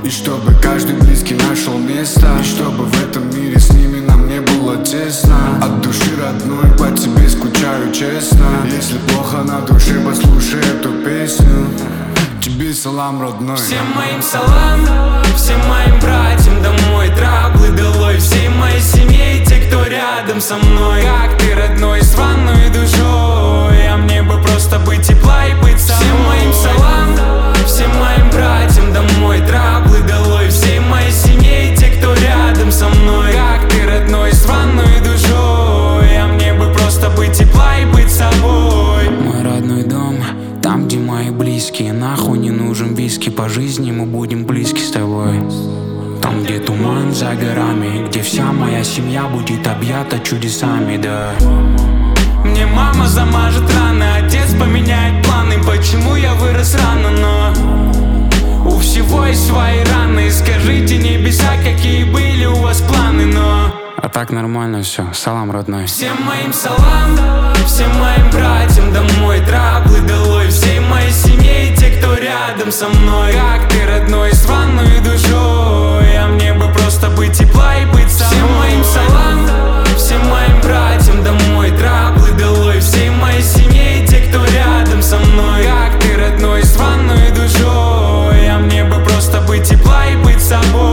И чтобы каждый близкий нашел место, и чтобы в этом мире с ними нам не было тесно. От души родной по тебе скучаю, честно. Если плохо на душе, послушай эту песню. Тебе салам, родной. Всем моим салам, всем моим братьям домой. Траблы долой всей моей семье и те, кто рядом со мной. Как ты, родной, с ванной душой, а мне бы просто быть тепла и быть собой. Всем моим салам, всем моим братьям домой. Траблы долой всей моей семье и те, кто рядом со мной. Как ты, родной, с ванной душой, а мне бы просто быть тепла и быть собой. Мой родной дом, там, где мои близкие. Нахуй не нужен виски, по жизни мы будем близки с тобой. Там, где туман за горами, где вся моя семья будет объята чудесами, да. Мне мама замажет раны, отец поменяет планы. Почему я вырос рано, но у всего есть свои раны. Скажите, небеса, какие были у вас планы, но а так нормально все, салам, родной. Всем моим салам, всем моим братьям домой. Траблы долой всей моей семье и те, кто рядом со мной. Как ты, родной, с ванной душой, а мне бы просто быть тепла и быть собой. Всем моим салам, всем моим братьям домой. Траблы долой всей моей семье и те, кто рядом со мной. Как ты, родной, с ванной душой, а мне бы просто быть тепла и быть собой.